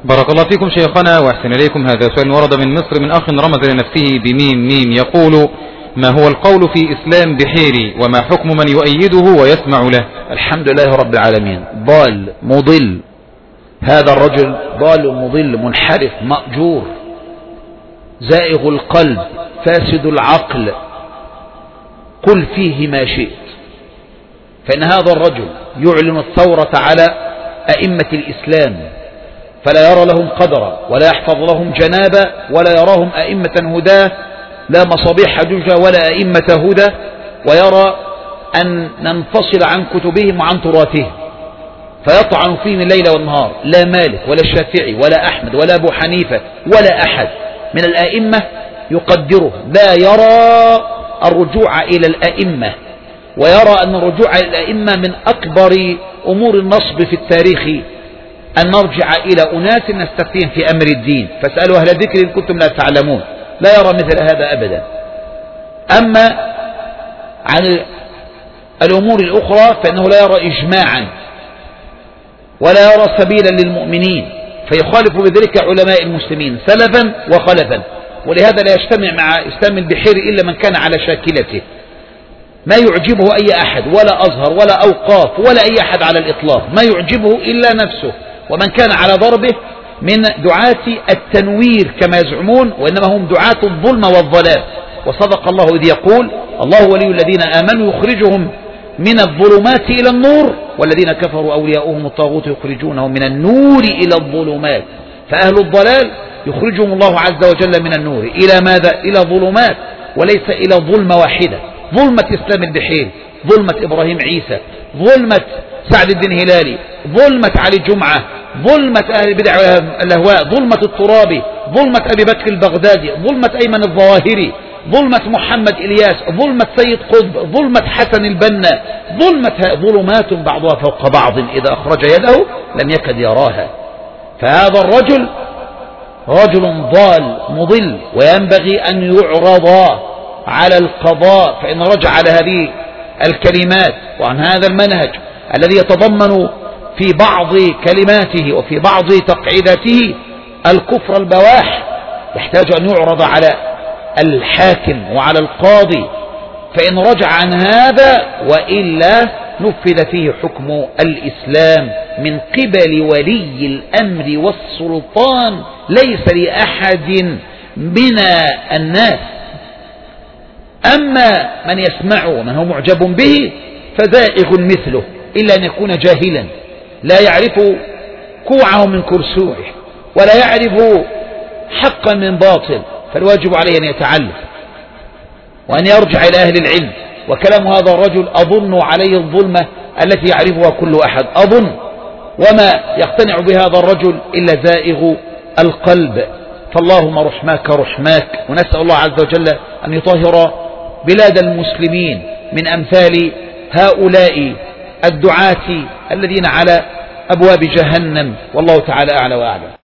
بارك الله فيكم شيخنا وأحسن إليكم. هذا سؤال ورد من مصر من أخ رمز لنفسه بميم ميم، يقول: ما هو القول في إسلام بحيري وما حكم من يؤيده ويسمع له؟ الحمد لله رب العالمين. ضال مضل، هذا الرجل ضال مضل منحرف مأجور زائغ القلب فاسد العقل، قل فيه ما شئت. فإن هذا الرجل يعلن الثورة على أئمة الإسلام، فلا يرى لهم قدرا ولا يحفظ لهم جنابا ولا يراهم أئمة هداه، لا مصابيح حجوجة ولا أئمة هدى، ويرى أن ننفصل عن كتبهم وعن تراثهم، فيطعن فيهم الليل والنهار. لا مالك ولا الشافعي ولا أحمد ولا أبو حنيفة ولا أحد من الأئمة يقدره، لا يرى الرجوع إلى الأئمة، ويرى أن الرجوع إلى الأئمة من أكبر أمور النصب في التاريخ، أن نرجع إلى أناس نستفتيهم في أمر الدين، فاسألوا أهل الذكر إن كنتم لا تعلمون. لا يرى مثل هذا أبدا. أما عن الأمور الأخرى فإنه لا يرى إجماعا ولا يرى سبيلا للمؤمنين، فيخالف بذلك علماء المسلمين سلفا وخلفا. ولهذا لا يجتمع مع إسلام البحيري إلا من كان على شاكلته، ما يعجبه أي أحد، ولا أزهر ولا أوقاف ولا أي أحد على الإطلاق، ما يعجبه إلا نفسه، ومن كان على ضربه من دعاة التنوير كما يزعمون، وإنما هم دعاة الظلم والضلال. وصدق الله إذ يقول: الله ولي الذين آمنوا يخرجهم من الظلمات إلى النور والذين كفروا أولياؤهم الطاغوت يخرجونهم من النور إلى الظلمات. فأهل الضلال يخرجهم الله عز وجل من النور إلى ماذا؟ إلى ظلمات، وليس إلى ظلمة واحدة. ظلمة إسلام البحيري، ظلمة إبراهيم عيسى، ظلمة سعد الدين هلالي، ظلمة علي جمعة، ظلمة أهل البدع والأهواء، ظلمة الترابي، ظلمة أبي بكر البغدادي، ظلمة أيمن الظواهري، ظلمة محمد إلياس، ظلمة سيد قطب، ظلمة حسن البنا، ظلمات بعضها فوق بعض إذا أخرج يده لم يكد يراها. فهذا الرجل رجل ضال مضل، وينبغي أن يعرض على القضاء، فإن رجع على هذه الكلمات وعن هذا المنهج الذي يتضمن في بعض كلماته وفي بعض تقعيداته الكفر البواح، يحتاج أن يعرض على الحاكم وعلى القاضي، فإن رجع عن هذا وإلا نفذ فيه حكم الإسلام من قبل ولي الأمر والسلطان، ليس لأحد من الناس. أما من يسمعه ومن هو معجب به فزائغ مثله، إلا أن يكون جاهلا لا يعرف كوعه من كرسوعه ولا يعرف حقا من باطل، فالواجب عليه أن يتعلم وأن يرجع إلى أهل العلم. وكلام هذا الرجل أظن عليه الظلمة التي يعرفها كل أحد، أظن، وما يقتنع بهذا الرجل إلا زائغ القلب. فاللهم رحماك رحماك، ونسأل الله عز وجل أن يطهر بلاد المسلمين من أمثال هؤلاء الدعاة الذين على أبواب جهنم، والله تعالى أعلى وأعلم.